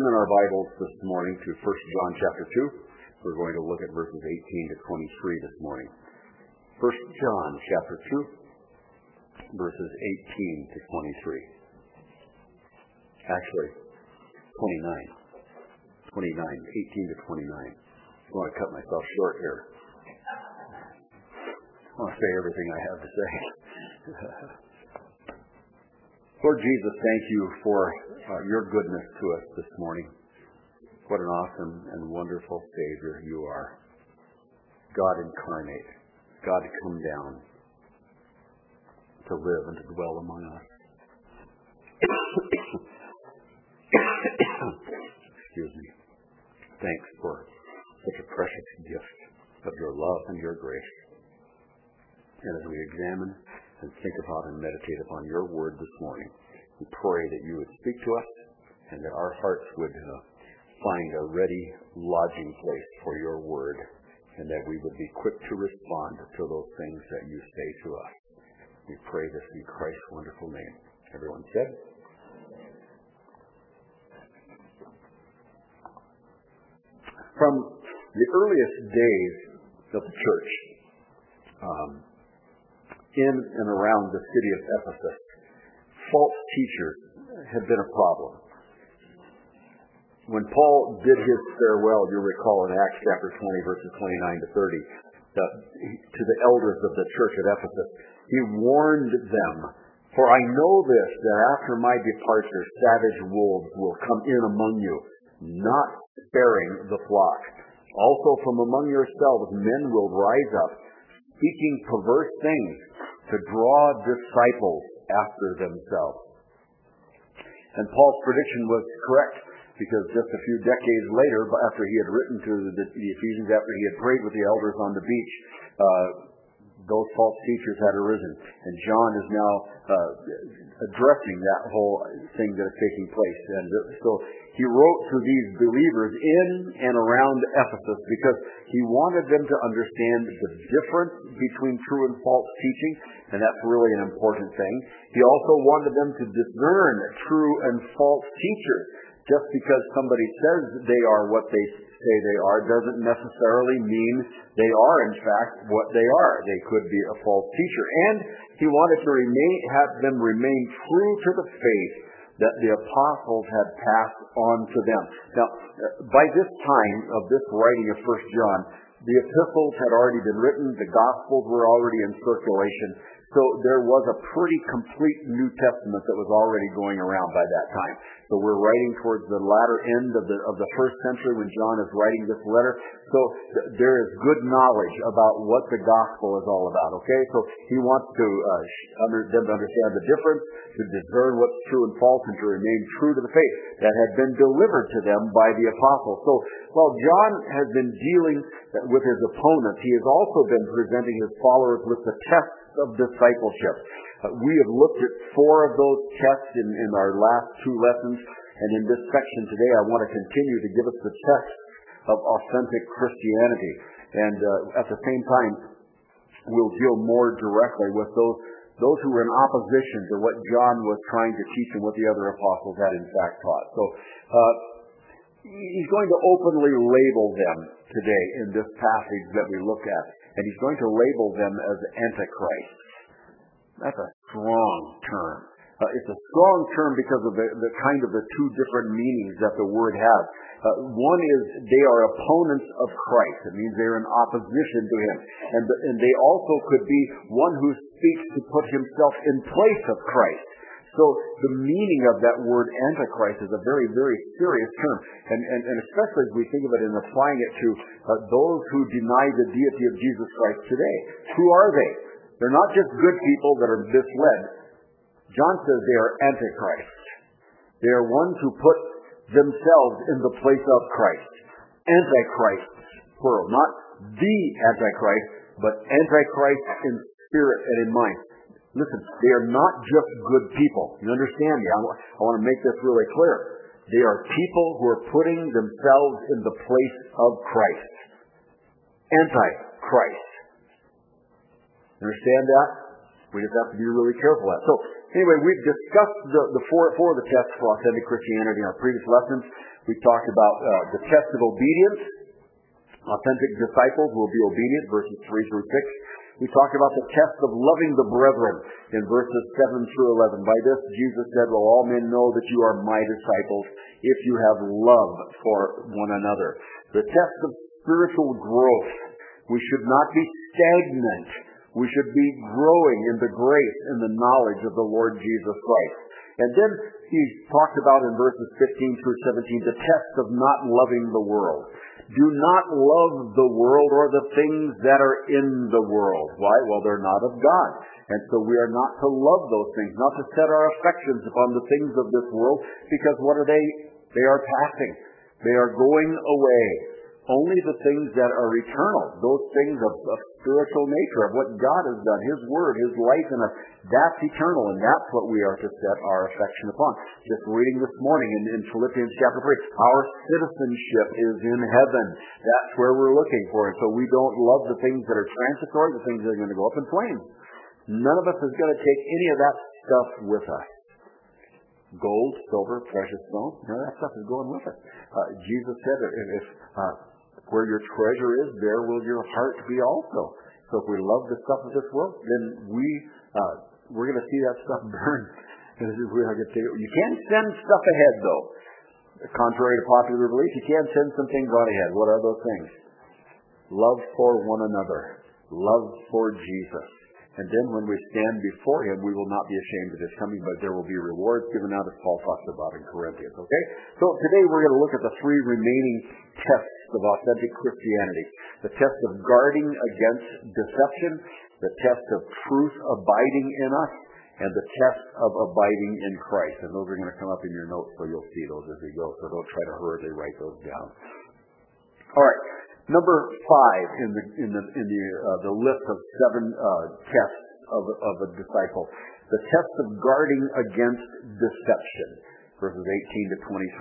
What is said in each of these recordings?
In our Bibles this morning to 1 John chapter 2. We're going to look at verses 18 to 23 this morning. 1 John chapter 2, verses 18 to 23. Actually, 18 to 29. I want to cut myself short here. I want to say everything I have to say. Lord Jesus, thank you for your goodness to us this morning. What an awesome and wonderful Savior you are. God incarnate, God come down to live and to dwell among us. Excuse me. Thanks for such a precious gift of your love and your grace. And as we examine and think about and meditate upon your word this morning, we pray that you would speak to us and that our hearts would find a ready lodging place for your word, and that we would be quick to respond to those things that you say to us. We pray this in Christ's wonderful name. Everyone said? From the earliest days of the church, in and around the city of Ephesus, false teachers had been a problem. When Paul did his farewell, you'll recall in Acts chapter 20, verses 29 to 30, to the elders of the church at Ephesus, he warned them, "For I know this, that after my departure, savage wolves will come in among you, not sparing the flock. Also from among yourselves men will rise up, speaking perverse things, to draw disciples after themselves." And Paul's prediction was correct, because just a few decades later, after he had written to the Ephesians, after he had prayed with the elders on the beach, those false teachers had arisen. And John is now addressing that whole thing that is taking place. And so he wrote to these believers in and around Ephesus because he wanted them to understand the difference between true and false teaching, and that's really an important thing. He also wanted them to discern true and false teachers. Just because somebody says they are what they say they are doesn't necessarily mean they are, in fact, what they are. They could be a false teacher. And he wanted to have them remain true to the faith that the apostles had passed on to them. Now, by this time of this writing of 1 John, the epistles had already been written, the Gospels were already in circulation, so there was a pretty complete New Testament that was already going around by that time. So we're writing towards the latter end of the first century when John is writing this letter. So there is good knowledge about what the gospel is all about, okay? So he wants to them to understand the difference, to discern what's true and false, and to remain true to the faith that had been delivered to them by the apostles. So while John has been dealing with his opponents, he has also been presenting his followers with the tests of discipleship. We have looked at 4 of those tests in our last 2 lessons, and in this section today I want to continue to give us the test of authentic Christianity. And at the same time, we'll deal more directly with those who were in opposition to what John was trying to teach and what the other apostles had in fact taught. So he's going to openly label them today in this passage that we look at. And he's going to label them as Antichrist. That's a strong term. It's a strong term because of the kind of the 2 different meanings that the word has. One is they are opponents of Christ. It means they're in opposition to him. And they also could be one who speaks to put himself in place of Christ. So the meaning of that word Antichrist is a very, very serious term. And especially as we think of it and applying it to those who deny the deity of Jesus Christ today. Who are they? They're not just good people that are misled. John says they are Antichrist. They are ones who put themselves in the place of Christ. Antichrists, plural. Not the Antichrist, but Antichrist in spirit and in mind. Listen, they are not just good people. You understand me? I want to make this really clear. They are people who are putting themselves in the place of Christ. Antichrist. Understand that? We just have to be really careful of that. So Anyway, we've discussed the four of the tests for authentic Christianity in our previous lessons. We talked about the test of obedience. Authentic disciples will be obedient, verses 3 through 6. We talked about the test of loving the brethren in verses 7 through 11. By this, Jesus said, "Well, all men know that you are my disciples if you have love for one another." The test of spiritual growth. We should not be stagnant. We should be growing in the grace and the knowledge of the Lord Jesus Christ. And then he talked about in verses 15 through 17 the test of not loving the world. Do not love the world or the things that are in the world. Why? Well, they're not of God. And so we are not to love those things, not to set our affections upon the things of this world, because what are they? They are passing. They are going away. Only the things that are eternal, those things of spiritual nature, of what God has done, His Word, His life in us, that's eternal, and that's what we are to set our affection upon. Just reading this morning in Philippians chapter 3, our citizenship is in heaven. That's where we're looking for it. So we don't love the things that are transitory, the things that are going to go up in flames. None of us is going to take any of that stuff with us. Gold, silver, precious stone, none of that stuff is going with us. Jesus said that if where your treasure is, there will your heart be also. So if we love the stuff of this world, then we're going to see that stuff burn. You can't send stuff ahead, though. Contrary to popular belief, you can send some things on ahead. What are those things? Love for one another. Love for Jesus. And then when we stand before Him, we will not be ashamed of His coming, but there will be rewards given out, as Paul talks about in Corinthians. Okay? So today we're going to look at the three remaining tests of authentic Christianity. The test of guarding against deception, the test of truth abiding in us, and the test of abiding in Christ. And those are going to come up in your notes, so you'll see those as we go. So don't try to hurriedly write those down. All right. Number 5 in the list of 7 tests of a disciple. The test of guarding against deception, verses 18 to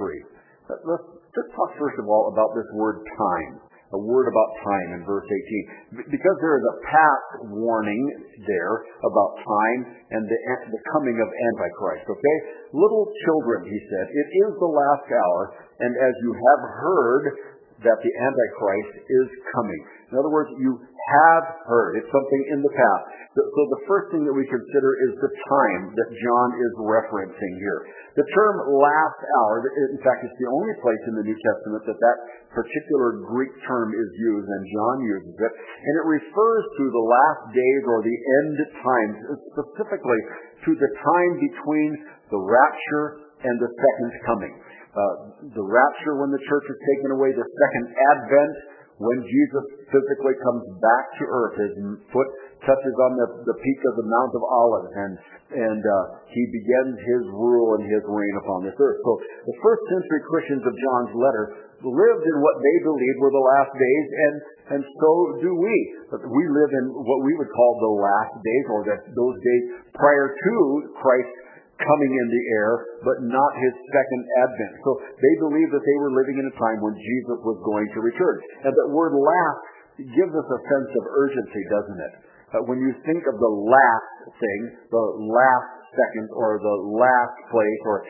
23. Let's talk first of all about this word time. A word about time in verse 18. Because there is a past warning there about time and the coming of Antichrist. Okay? Little children, he said, it is the last hour, and as you have heard that the Antichrist is coming. In other words, you have heard. It's something in the past. So the first thing that we consider is the time that John is referencing here. The term last hour, in fact, it's the only place in the New Testament that particular Greek term is used, and John uses it. And it refers to the last days or the end times, specifically to the time between the rapture and the second coming. The rapture when the church is taken away, the second advent when Jesus physically comes back to earth, his foot touches on the peak of the Mount of Olives, and he begins his rule and his reign upon this earth. So the first century Christians of John's letter lived in what they believed were the last days, and so do we. But we live in what we would call the last days, or those days prior to Christ coming in the air, but not his second advent. So they believed that they were living in a time when Jesus was going to return. And that word last gives us a sense of urgency, doesn't it? When you think of the last thing, the last second, or the last place, or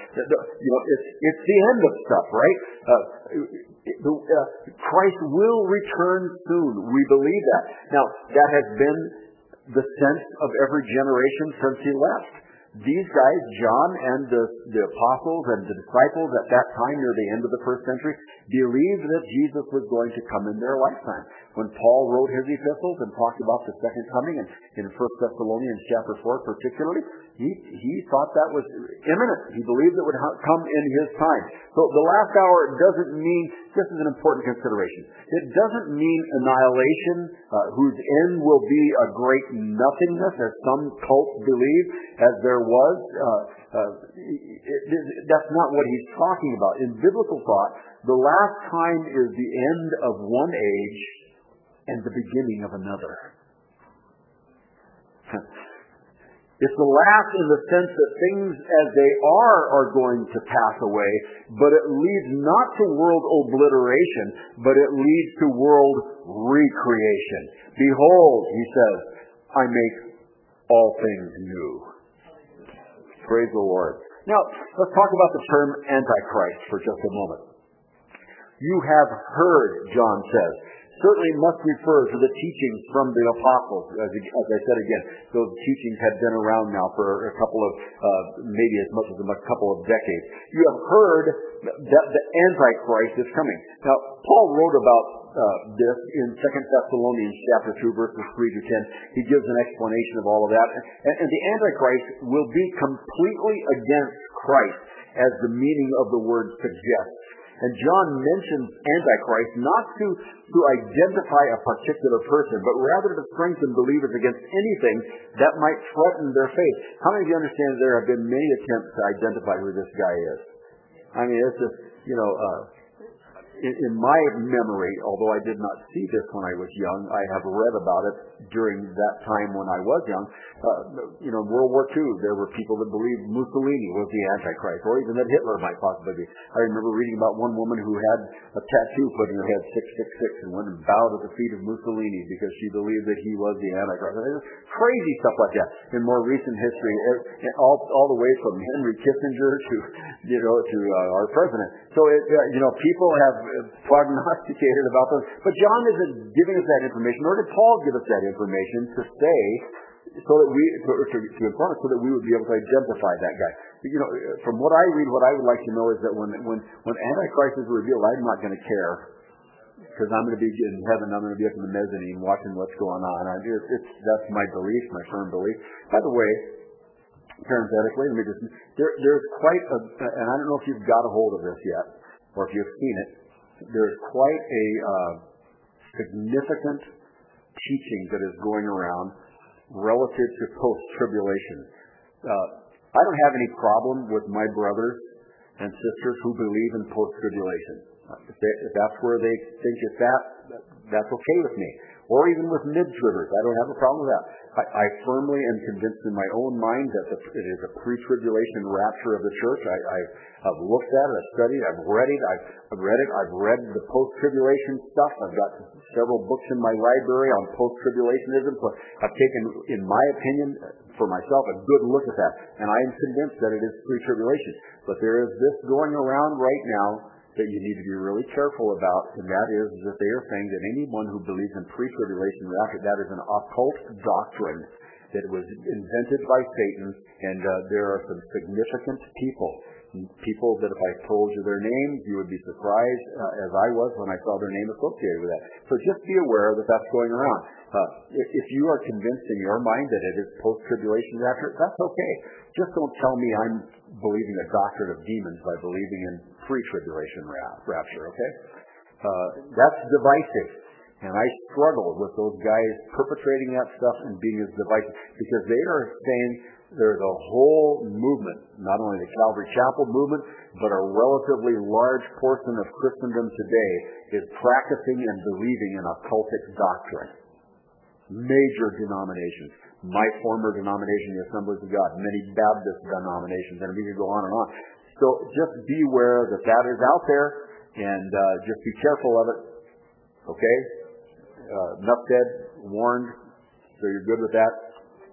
it's the end of stuff, right? Christ will return soon. We believe that. Now, that has been the sense of every generation since he left. These guys, John and the apostles and the disciples at that time near the end of the first century, believed that Jesus was going to come in their lifetime. When Paul wrote his epistles and talked about the second coming, and in 1 Thessalonians chapter 4 particularly, he thought that was imminent. He believed it would come in his time. So the last hour doesn't mean, this is an important consideration, it doesn't mean annihilation, whose end will be a great nothingness, as some cults believe, as there was. That's not what he's talking about. In biblical thought, the last time is the end of one age and the beginning of another. It's the last in the sense that things as they are going to pass away, but it leads not to world obliteration, but it leads to world recreation. Behold, he says, I make all things new. Praise the Lord. Now, let's talk about the term Antichrist for just a moment. You have heard, John says, certainly must refer to the teachings from the apostles. As I said again, those teachings have been around now for a couple of, maybe as much as a couple of decades. You have heard that the Antichrist is coming. Now, Paul wrote about this in 2 Thessalonians chapter 2, verses 3 to 10. He gives an explanation of all of that. And the Antichrist will be completely against Christ, as the meaning of the word suggests. And John mentions Antichrist not to identify a particular person, but rather to strengthen believers against anything that might threaten their faith. How many of you understand there have been many attempts to identify who this guy is? I mean, it's just, in my memory, although I did not see this when I was young, I have read about it during that time when I was young. World War II, there were people that believed Mussolini was the Antichrist, or even that Hitler might possibly be. I remember reading about one woman who had a tattoo put in her head, 666, and went and bowed at the feet of Mussolini because she believed that he was the Antichrist. Crazy stuff like that. In more recent history, all the way from Henry Kissinger to our president. So people have prognosticated about this, but John isn't giving us that information, nor did Paul give us that information to say, so that we to inform us, so that we would be able to identify that guy. From what I read, what I would like to know is that when Antichrist is revealed, I'm not going to care, because I'm going to be in heaven. I'm going to be up in the mezzanine watching what's going on. That's my belief, my firm belief. By the way, parenthetically, there's quite a, and I don't know if you've got a hold of this yet, or if you've seen it. There's quite a significant teaching that is going around relative to post-tribulation. I don't have any problem with my brothers and sisters who believe in post-tribulation. If that's where they think it's that's okay with me. Or even with mid-tribbers. I don't have a problem with that. I firmly am convinced in my own mind that it is a pre-tribulation rapture of the church. I've looked at it, I've studied it, I've read it. I've read the post-tribulation stuff. I've got several books in my library on post-tribulationism. So I've taken, in my opinion, for myself, a good look at that. And I am convinced that it is pre-tribulation. But there is this going around right now that you need to be really careful about, and that is that they are saying that anyone who believes in pre-tribulation rapture, that is an occult doctrine that was invented by Satan, and there are some significant people that if I told you their names, you would be surprised, as I was when I saw their name associated with that. So just be aware that that's going around. If you are convinced in your mind that it is post-tribulation rapture, that's okay. Just don't tell me I'm believing a doctrine of demons by believing in pre-tribulation rapture, okay? That's divisive. And I struggle with those guys perpetrating that stuff and being as divisive, because they are saying there's a whole movement, not only the Calvary Chapel movement, but a relatively large portion of Christendom today is practicing and believing in occultic doctrine. Major denominations. My former denomination, the Assemblies of God, many Baptist denominations, and we could go on and on. So just be aware that that is out there, and just be careful of it. Okay? Enough said, warned, so you're good with that?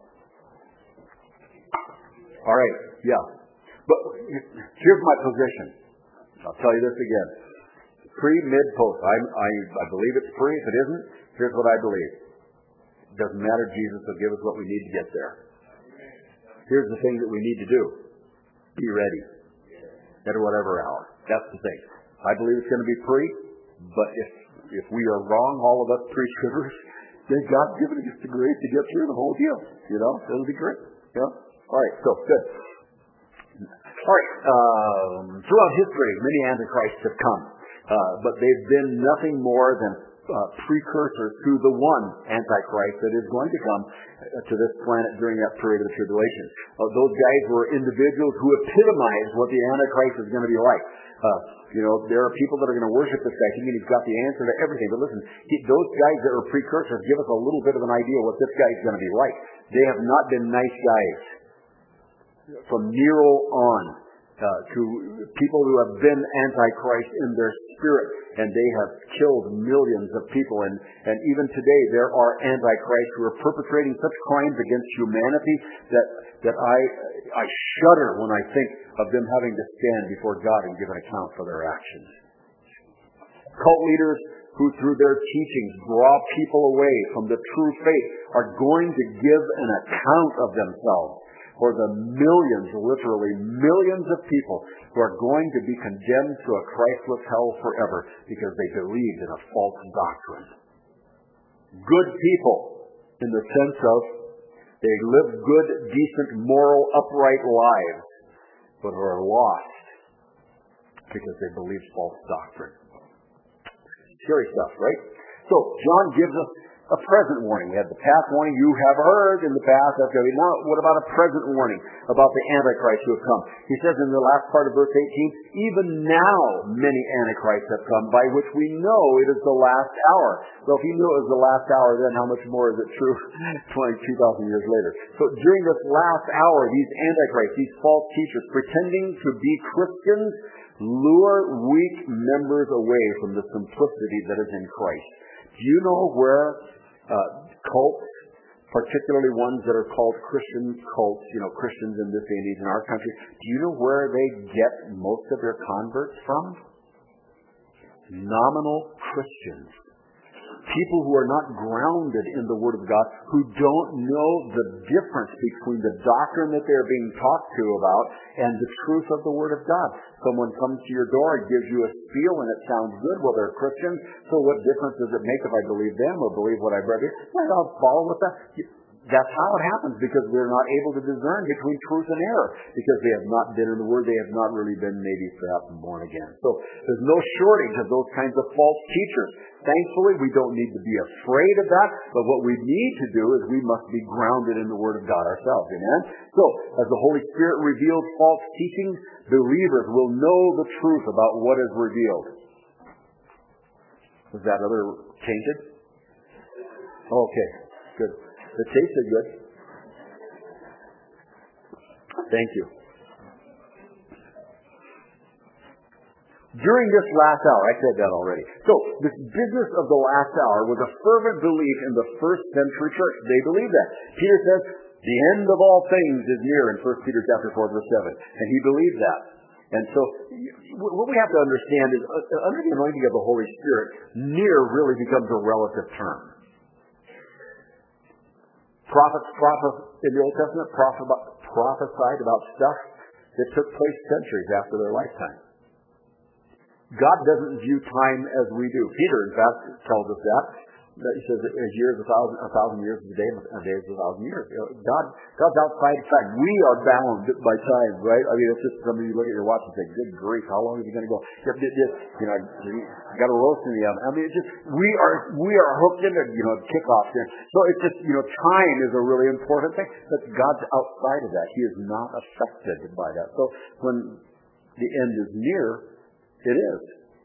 All right, yeah. But here's my position. I'll tell you this again. Pre, mid, post. I believe it's pre. If it isn't, here's what I believe. It doesn't matter. Jesus will give us what we need to get there. Here's the thing that we need to do. Be ready. At whatever hour. That's the thing. I believe it's going to be pre, but if we are wrong, all of us pre-tribbers, then God's given us the grace to get through the whole deal. It'll be great. All right, so good. All right, throughout history, many antichrists have come, but they've been nothing more than precursors to the one Antichrist that is going to come to this planet during that period of the tribulation. Those guys were individuals who epitomized what the Antichrist is going to be like. There are people that are going to worship this guy thinking he's got the answer to everything. But listen, those guys that are precursors give us a little bit of an idea what this guy is going to be like. They have not been nice guys. From Nero on, to people who have been Antichrist in their spirit, and they have killed millions of people. And even today, there are Antichrists who are perpetrating such crimes against humanity that I shudder when I think of them having to stand before God and give an account for their actions. Cult leaders who through their teachings draw people away from the true faith are going to give an account of themselves for the millions, literally millions of people who are going to be condemned to a Christless hell forever because they believed in a false doctrine. Good people in the sense of they live good, decent, moral, upright lives, but are lost because they believe false doctrine. Scary stuff, right? So John gives us a present warning. We had the past warning, you have heard in the past. Now, what about a present warning about the Antichrist who have come? He says in the last part of verse 18, even now many Antichrists have come, by which we know it is the last hour. So if he knew it was the last hour, then how much more is it true 22,000 years later? So during this last hour, these Antichrists, these false teachers, pretending to be Christians, lure weak members away from the simplicity that is in Christ. Do you know where cults, particularly ones that are called Christian cults, Christians in this day and age in our country, do you know where they get most of their converts from? Nominal Christians. People who are not grounded in the Word of God, who don't know the difference between the doctrine that they're being talked to about and the truth of the Word of God. Someone comes to your door and gives you a spiel and it sounds good. Well, they're Christians, so what difference does it make if I believe them or believe what I've read? Well, I'll follow with that. That's how it happens, because we're not able to discern between truth and error, because they have not been in the Word, they have not really been maybe perhaps born again. So there's no shortage of those kinds of false teachers. Thankfully, we don't need to be afraid of that, but what we need to do is we must be grounded in the Word of God ourselves. Amen? So, as the Holy Spirit reveals false teachings, believers will know the truth about what is revealed. Was that other tainted? Okay, good. The tasted good. Thank you. During this last hour, I said that already. So, this business of the last hour was a fervent belief in the first century church. They believed that. Peter says, the end of all things is near in 1 Peter chapter 4, verse 7. And he believed that. And so, what we have to understand is, under the anointing of the Holy Spirit, near really becomes a relative term. Prophets in the Old Testament prophesied about stuff that took place centuries after their lifetime. God doesn't view time as we do. Peter, in fact, tells us that. He says, as years, a thousand years is a day, and a day is 1,000 years. God's outside of time. We are bound by time, right? I mean, it's just somebody you look at your watch and say, good grief, how long is it going to go? I got a roast in the oven. I mean, it's just, we are hooked into, kickoff here. So it's just, time is a really important thing, but God's outside of that. He is not affected by that. So when the end is near, it is.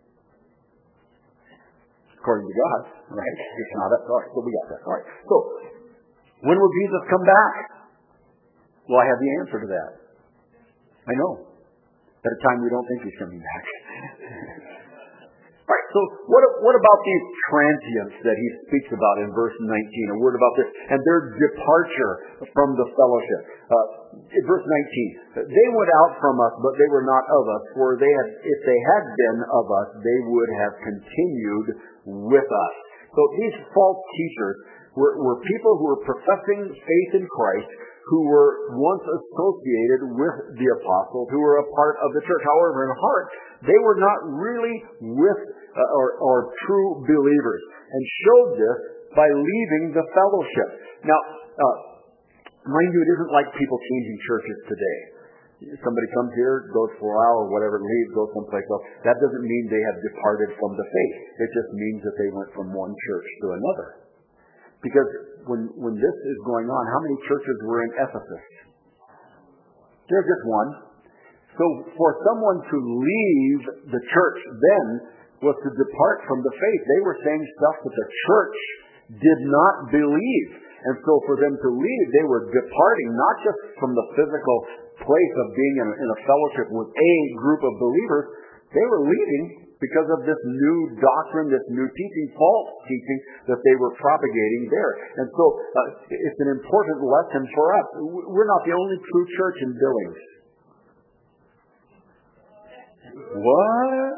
According to God, right? It's not us. All right, so we got that. All right. So, when will Jesus come back? Well, I have the answer to that. I know. At a time we don't think he's coming back. All right, so what about these transients that he speaks about in verse 19? A word about this. And their departure from the fellowship. In verse 19, they went out from us, but they were not of us. For if they had been of us, they would have continued with us. So these false teachers were people who were professing faith in Christ, who were once associated with the apostles, who were a part of the church. However, in heart, they were not really with or true believers, and showed this by leaving the fellowship. Now, mind you, it isn't like people changing churches today. Somebody comes here, goes for a while or whatever, leaves, goes someplace else. That doesn't mean they have departed from the faith. It just means that they went from one church to another. Because when this is going on, how many churches were in Ephesus? There's just one. So for someone to leave the church then was to depart from the faith. They were saying stuff that the church did not believe. And so for them to leave, they were departing not just from the physical place of being in a fellowship with a group of believers, they were leaving because of this new doctrine, this new teaching, false teaching that they were propagating there. And so it's an important lesson for us. We're not the only true church in Billings. What?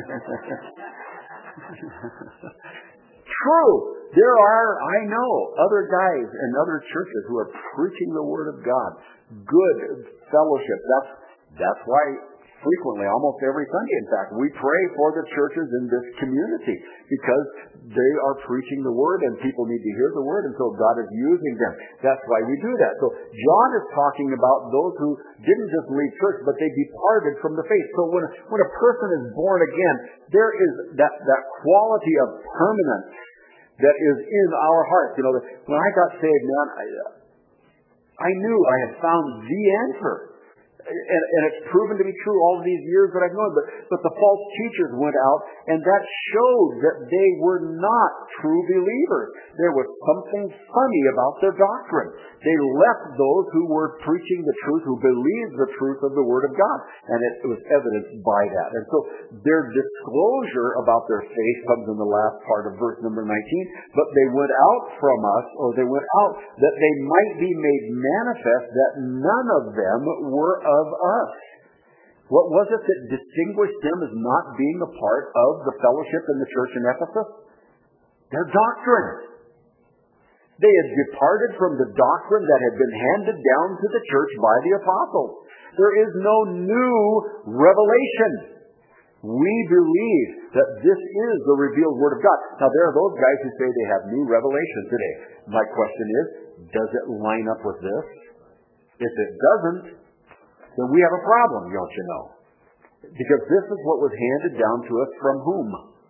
True. There are, I know, other guys and other churches who are preaching the Word of God. Good fellowship. That's why frequently, almost every Sunday, in fact, we pray for the churches in this community because they are preaching the Word and people need to hear the Word, and so God is using them. That's why we do that. So John is talking about those who didn't just leave church, but they departed from the faith. So when a person is born again, there is that quality of permanence that is in our hearts. You know, when I got saved, man, I knew I had found the answer. And it's proven to be true all of these years that I've known. But the false teachers went out, and that showed that they were not true believers. There was something funny about their doctrine. They left those who were preaching the truth, who believed the truth of the Word of God. And it was evidenced by that. And so their disclosure about their faith comes in the last part of verse number 19. But they went out from us, or they went out that they might be made manifest that none of them were of us. What was it that distinguished them as not being a part of the fellowship in the church in Ephesus? Their doctrine. They had departed from the doctrine that had been handed down to the church by the apostles. There is no new revelation. We believe that this is the revealed Word of God. Now, there are those guys who say they have new revelation today. My question is, does it line up with this? If it doesn't, then we have a problem, don't you know? Because this is what was handed down to us from whom?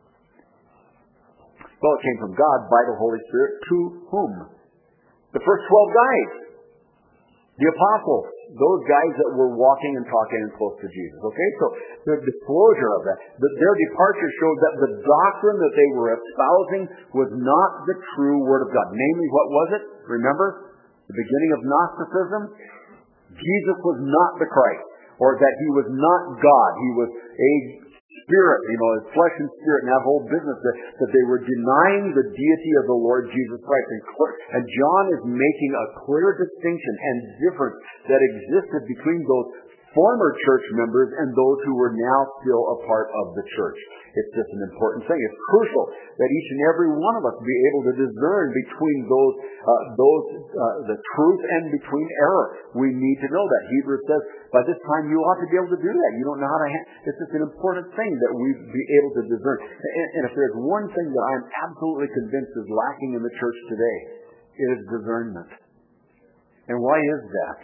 Well, it came from God by the Holy Spirit. To whom? The first 12 guys. The apostles. Those guys that were walking and talking and close to Jesus. Okay? So, the disclosure of that. Their departure showed that the doctrine that they were espousing was not the true Word of God. Namely, what was it? Remember? The beginning of Gnosticism? Jesus was not the Christ, or that He was not God. He was a spirit, his flesh and spirit, and that whole business that they were denying the deity of the Lord Jesus Christ. And John is making a clear distinction and difference that existed between those former church members and those who were now still a part of the church. It's just an important thing. It's crucial that each and every one of us be able to discern between the truth and between error. We need to know that. Hebrews says, by this time you ought to be able to do that. You don't know how to it's just an important thing that we be able to discern. And if there's one thing that I'm absolutely convinced is lacking in the church today, it is discernment. And why is that?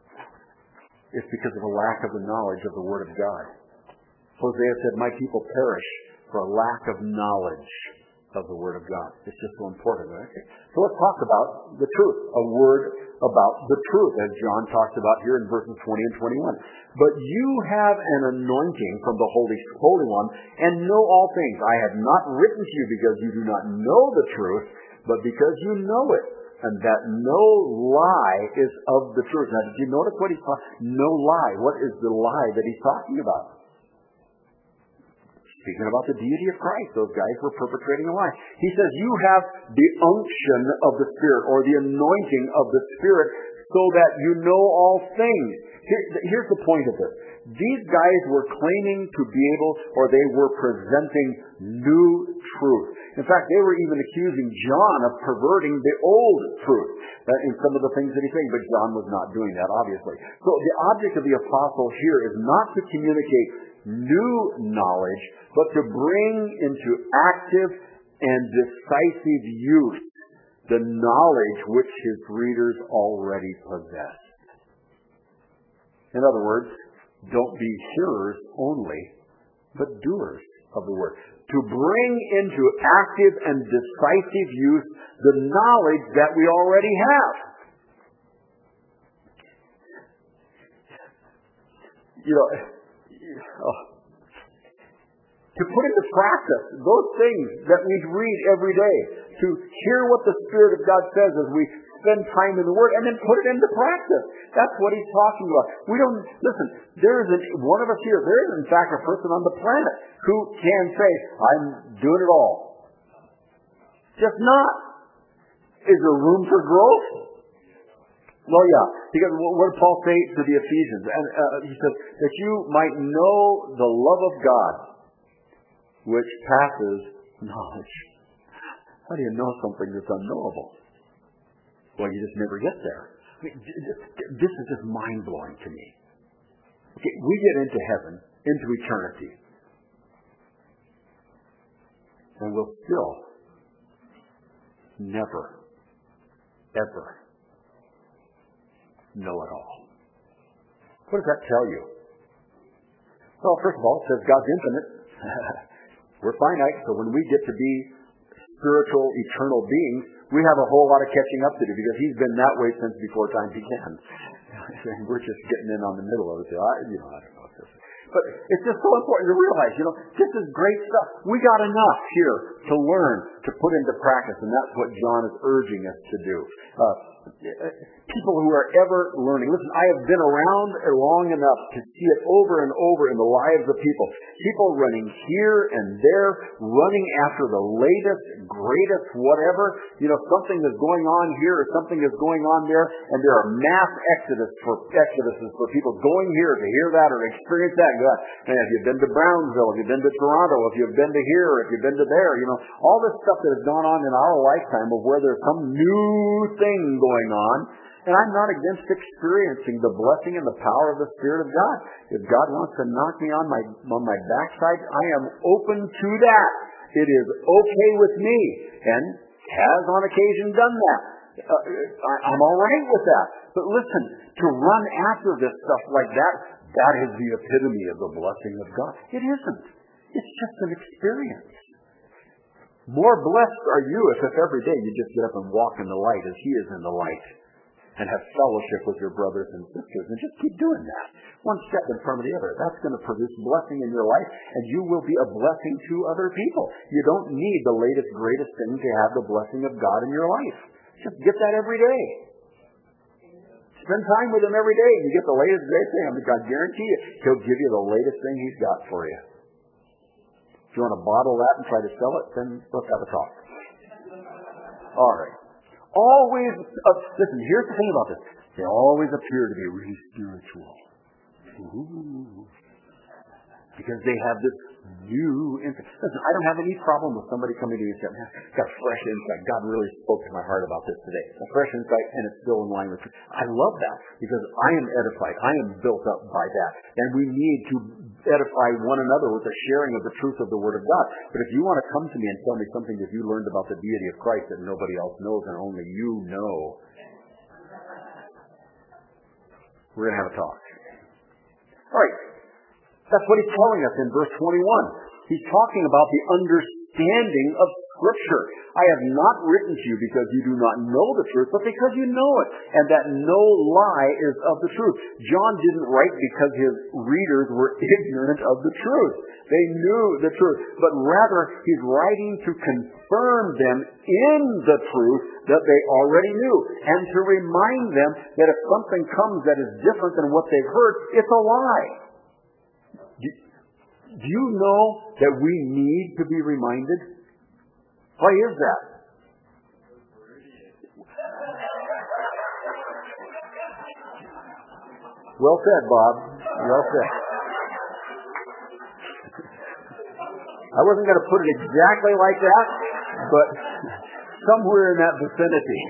It's because of a lack of the knowledge of the Word of God. Hosea said, my people perish for a lack of knowledge of the Word of God. It's just so important, right? So let's talk about the truth. A word about the truth, as John talks about here in verses 20 and 21. But you have an anointing from the Holy One and know all things. I have not written to you because you do not know the truth, but because you know it. And that no lie is of the truth. Now, did you notice what he's talking? No lie. What is the lie that he's talking about? Speaking about the deity of Christ. Those guys were perpetrating a lie. He says, you have the unction of the Spirit, or the anointing of the Spirit, so that you know all things. Here's the point of this. These guys were claiming to be able, or they were presenting new truth. In fact, they were even accusing John of perverting the old truth in some of the things that he's saying, but John was not doing that, obviously. So the object of the apostle here is not to communicate new knowledge, but to bring into active and decisive use the knowledge which his readers already possess. In other words, don't be hearers only, but doers of the word. To bring into active and decisive use the knowledge that we already have. To put into practice those things that we read every day. To hear what the Spirit of God says as we spend time in the Word, and then put it into practice. That's what he's talking about. One of us here, there is in fact a person on the planet who can say, I'm doing it all. Just not. Is there room for growth? Well, yeah. Because what did Paul say to the Ephesians? And he says, that you might know the love of God, which passes knowledge. How do you know something that's unknowable? Well, you just never get there. I mean, this is just mind-blowing to me. Okay, we get into heaven, into eternity, and we'll still never, ever know it all. What does that tell you? Well, first of all, it says God's infinite. We're finite, so when we get to be spiritual, eternal beings, we have a whole lot of catching up to do because he's been that way since before time began. And we're just getting in on the middle of it. I don't know what this is. But it's just so important to realize, this is great stuff. We got enough here to learn, to put into practice, and that's what John is urging us to do. People who are ever learning. Listen, I have been around long enough to see it over and over in the lives of people. People running here and there, running after the latest, greatest, whatever. Something is going on here or something is going on there, and there are mass exoduses for people going here to hear that or experience that. And if you've been to Brownsville, if you've been to Toronto, if you've been to here, if you've been to there, all this stuff that has gone on in our lifetime of where there's some new thing going on. And I'm not against experiencing the blessing and the power of the Spirit of God. If God wants to knock me on my backside, I am open to that. It is okay with me, and has on occasion done that. I'm all right with that. But listen, to run after this stuff like that is the epitome of the blessing of God. It isn't. It's just an experience. More blessed are you if every day you just get up and walk in the light as He is in the light, and have fellowship with your brothers and sisters, and just keep doing that. One step in front of the other. That's going to produce blessing in your life, and you will be a blessing to other people. You don't need the latest, greatest thing to have the blessing of God in your life. Just get that every day. Spend time with Him every day, and you get the latest, greatest thing. I guarantee you, He'll give you the latest thing He's got for you. If you want to bottle that and try to sell it, then let's have a talk. All right. Always, listen, here's the thing about this. They always appear to be really spiritual. Ooh. Because they have this new insight. Listen, I don't have any problem with somebody coming to me and saying, got fresh insight. God really spoke to my heart about this today. A fresh insight, and it's still in line with truth. I love that because I am edified. I am built up by that. And we need to edify one another with the sharing of the truth of the Word of God. But if you want to come to me and tell me something that you learned about the deity of Christ that nobody else knows and only you know, we're going to have a talk. All right. That's what he's telling us in verse 21. He's talking about the understanding of Scripture. I have not written to you because you do not know the truth, but because you know it, and that no lie is of the truth. John didn't write because his readers were ignorant of the truth. They knew the truth, but rather he's writing to confirm them in the truth that they already knew, and to remind them that if something comes that is different than what they've heard, it's a lie. Do you know that we need to be reminded? Why is that? Well said, Bob. Well said. I wasn't going to put it exactly like that, but somewhere in that vicinity.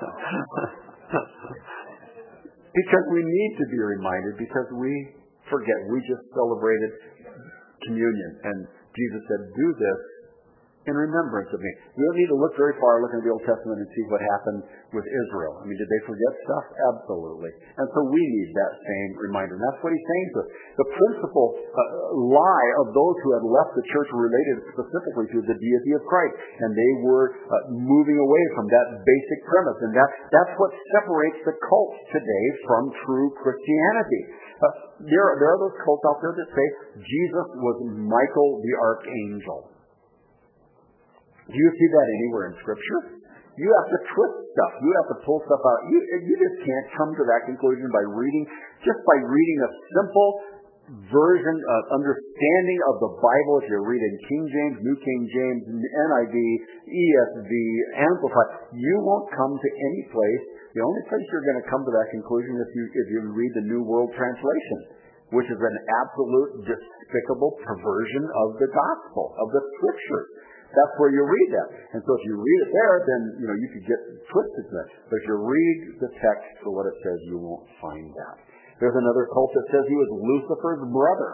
Because we need to be reminded, because we forget. We just celebrated communion, and Jesus said, do this in remembrance of me. We don't need to look very far, look in the Old Testament and see what happened with Israel. I mean, did they forget stuff? Absolutely. And so we need that same reminder. And that's what he's saying to us. The principal lie of those who had left the church related specifically to the deity of Christ. And they were moving away from that basic premise. And that's what separates the cults today from true Christianity. There are those cults out there that say Jesus was Michael the Archangel. Do you see that anywhere in Scripture? You have to twist stuff. You have to pull stuff out. You just can't come to that conclusion by reading a simple version of understanding of the Bible. If you're reading King James, New King James, NIV, ESV, Amplified, you won't come to any place. The only place you're going to come to that conclusion is if you read the New World Translation, which is an absolute despicable perversion of the gospel, of the scriptures. That's where you read that. And so if you read it there, then you could get twisted to that. But if you read the text for what it says, you won't find that. There's another cult that says he was Lucifer's brother.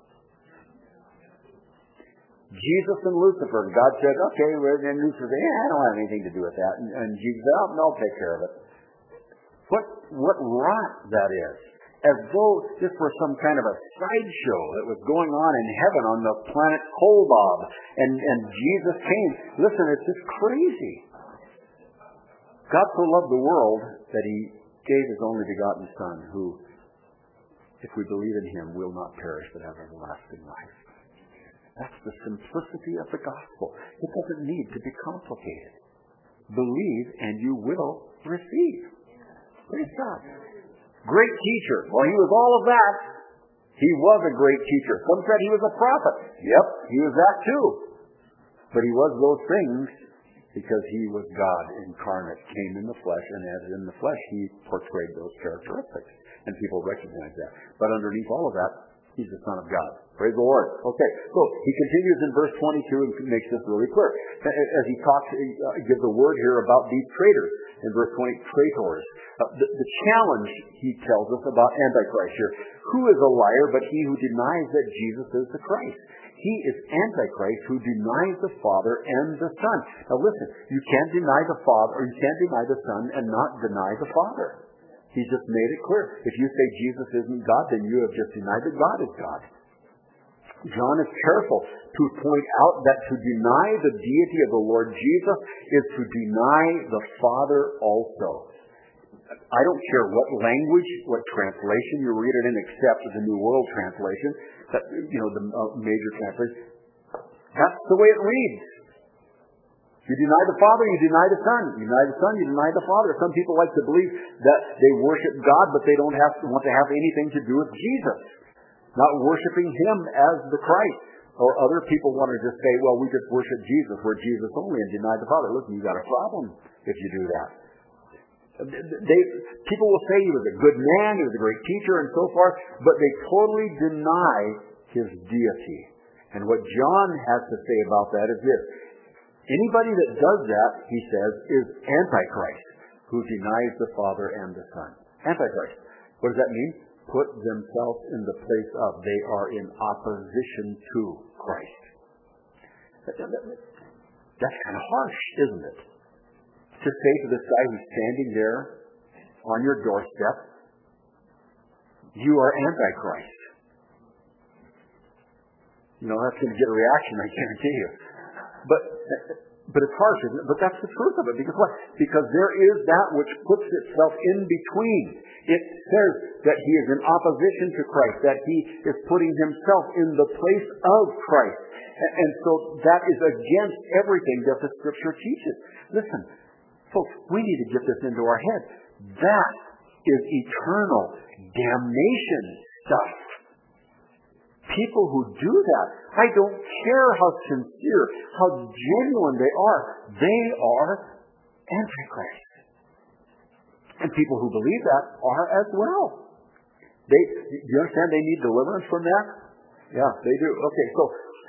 Jesus and Lucifer. God said, okay, and Lucifer said, I don't have anything to do with that. And Jesus said, oh, I'll take care of it. What rot that is. As though this were some kind of a sideshow that was going on in heaven on the planet Kolob. And Jesus came. Listen, it's just crazy. God so loved the world that he gave his only begotten Son, who, if we believe in him, will not perish but have everlasting life. That's the simplicity of the gospel. It doesn't need to be complicated. Believe and you will receive. Praise God. Great teacher. Well, he was all of that. He was a great teacher. Some said he was a prophet. Yep, he was that too. But he was those things because he was God incarnate, came in the flesh, and as in the flesh, he portrayed those characteristics. And people recognize that. But underneath all of that, he's the Son of God. Praise the Lord. Okay, so he continues in verse 22 and makes this really clear. As he talks, he gives a word here about these traitors. In verse 20, traitors. The challenge, he tells us about Antichrist here. Who is a liar but he who denies that Jesus is the Christ? He is Antichrist who denies the Father and the Son. Now listen, you can't deny the Father, or you can't deny the Son and not deny the Father. He's just made it clear. If you say Jesus isn't God, then you have just denied that God is God. John is careful to point out that to deny the deity of the Lord Jesus is to deny the Father also. I don't care what language, what translation you read it in, except the New World Translation, that, the major translation. That's the way it reads. You deny the Father, you deny the Son. You deny the Son, you deny the Father. Some people like to believe that they worship God, but they don't want to have anything to do with Jesus. Not worshiping him as the Christ. Or other people want to just say, well, we just worship Jesus. We're Jesus only and deny the Father. Listen, you got a problem if you do that. People will say he was a good man, he was a great teacher, and so forth, but they totally deny his deity. And what John has to say about that is this. Anybody that does that, he says, is Antichrist, who denies the Father and the Son. Antichrist. What does that mean? Put themselves in the place of. They are in opposition to Christ. That's kind of harsh, isn't it? To say to this guy who's standing there on your doorstep, you are Antichrist. That's going to get a reaction, I guarantee you. But it's harsh, isn't it? But that's the truth of it. Because what? Because there is that which puts itself in between. It says that he is in opposition to Christ, that he is putting himself in the place of Christ. And so that is against everything that the Scripture teaches. Listen, folks, we need to get this into our head. That is eternal damnation stuff. People who do that, I don't care how sincere, how genuine they are Antichrist. And people who believe that are as well. Do you understand they need deliverance from that? Yeah, they do. Okay, so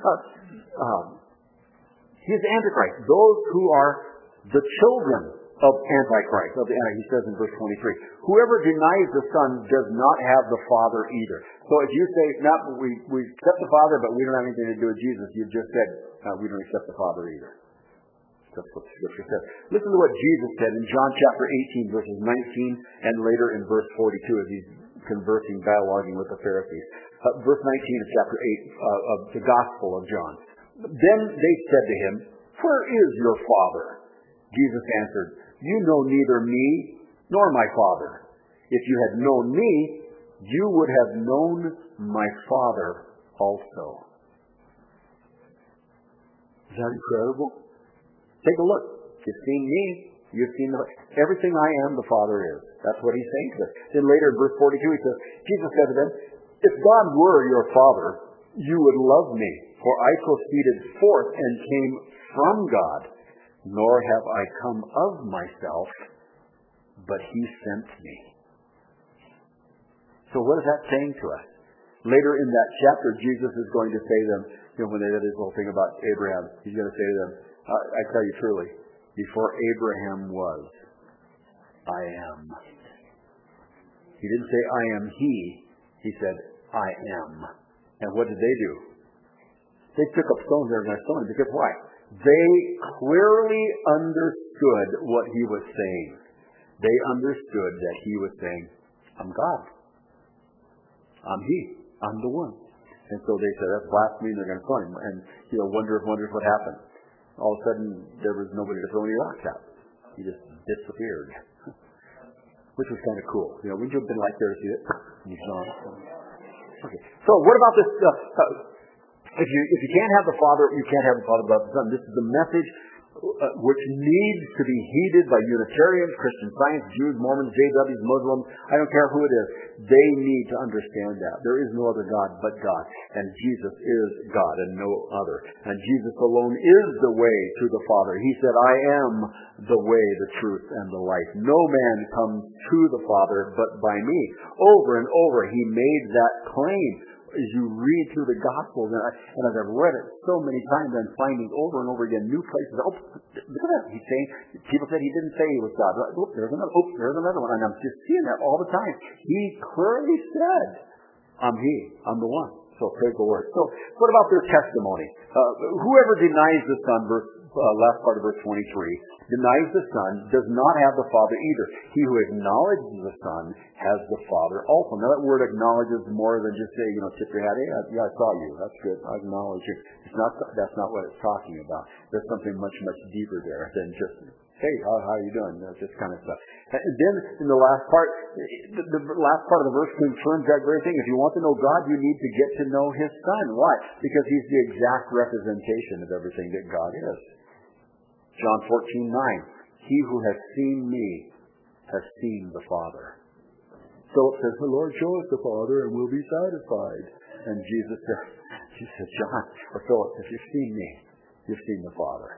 he's Antichrist. Those who are the children of Antichrist. He says in verse 23, whoever denies the Son does not have the Father either. So if you say, no, we accept the Father, but we don't have anything to do with Jesus, you've just said, we don't accept the Father either. That's what the Scripture says. Listen to what Jesus said in John chapter 18, verses 19, and later in verse 42 as he's conversing, dialoguing with the Pharisees. Verse 19 of chapter 8 of the Gospel of John. Then they said to him, where is your Father? Jesus answered, you know neither me nor my Father. If you had known me, you would have known my Father also. Is that incredible? Take a look. You've seen me. You've seen everything I am, the Father is. That's what he's saying to us. Then later in verse 42, he says, Jesus said to them, if God were your Father, you would love me, for I proceeded forth and came from God, nor have I come of myself, but he sent me. So what is that saying to us? Later in that chapter, Jesus is going to say to them, when they did this whole thing about Abraham, he's going to say to them, I tell you truly, before Abraham was, I am. He didn't say, I am he. He said, I am. And what did they do? They took up stones they were going to stone him. Because why? They clearly understood what he was saying. They understood that he was saying, I'm God. I'm he. I'm the one. And so they said, that's blasphemy, and they're going to stone him. And, wonders what happened. All of a sudden, there was nobody to throw any rocks at. He just disappeared. Which was kind of cool. Wouldn't you have been like there to see it? He's gone. Okay. So what about this? If you can't have the Father, you can't have the Father without the Son. This is the message which needs to be heeded by Unitarians, Christian Science, Jews, Mormons, JWs, Muslims. I don't care who it is. They need to understand that. There is no other God but God. And Jesus is God and no other. And Jesus alone is the way to the Father. He said, I am the way, the truth, and the life. No man comes to the Father but by me. Over and over, he made that claim. As you read through the Gospels, and as I've read it so many times, I'm finding over and over again new places. Oh, look at that. He's saying, people said he didn't say he was God. Look, there's another one. And I'm just seeing that all the time. He clearly said, I'm he. I'm the one. So praise the Lord. So what about their testimony? Whoever denies the Son, last part of verse 23, denies the Son, does not have the Father either. He who acknowledges the Son has the Father also. Now that word acknowledges more than just say, tip your hat, hey, I saw you. That's good. I acknowledge you. That's not what it's talking about. There's something much, much deeper there than just, hey, how are you doing? That's just kind of stuff. And then in the last part, the last part of the verse confirms that very thing. If you want to know God, you need to get to know his Son. Why? Because he's the exact representation of everything that God is. John 14:9. He who has seen me has seen the Father. Philip says, the Lord, show us the Father and we'll be satisfied. And Jesus said, John, or Philip, if you've seen me, you've seen the Father.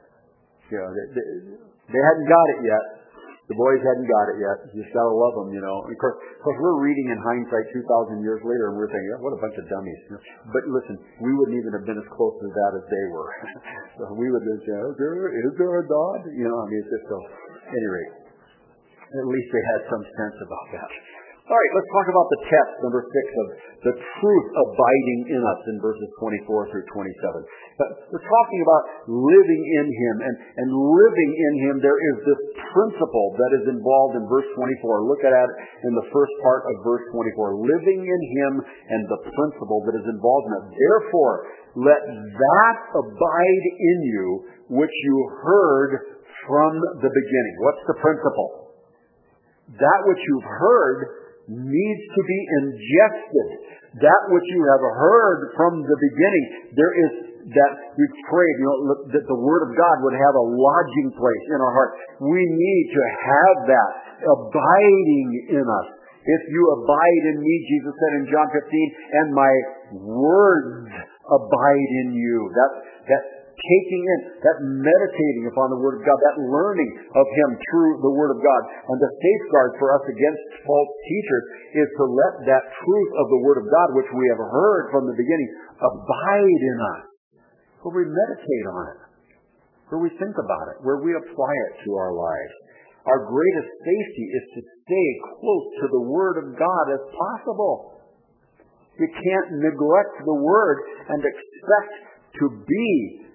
They hadn't got it yet. The boys hadn't got it yet. You just got to love them, And of course, we're reading in hindsight 2,000 years later, and we're thinking, what a bunch of dummies. But listen, we wouldn't even have been as close to that as they were. So we would have said, is there a God? It's just so. At any rate, at least they had some sense about that. All right, let's talk about the test, number 6, of the truth abiding in us in verses 24 through 27. We're talking about living in him, and living in him, there is this principle that is involved in verse 24. Look at it in the first part of verse 24. Living in him and the principle that is involved in it. Therefore, let that abide in you which you heard from the beginning. What's the principle? That which you've heard needs to be ingested. That which you have heard from the beginning. There is that we prayed, that the Word of God would have a lodging place in our heart. We need to have that abiding in us. If you abide in me, Jesus said in John 15, and my words abide in you. That taking in, that meditating upon the Word of God, that learning of him through the Word of God. And the safeguard for us against false teachers is to let that truth of the Word of God, which we have heard from the beginning, abide in us. Where we meditate on it, where we think about it, where we apply it to our lives. Our greatest safety is to stay close to the Word of God as possible. You can't neglect the Word and expect to be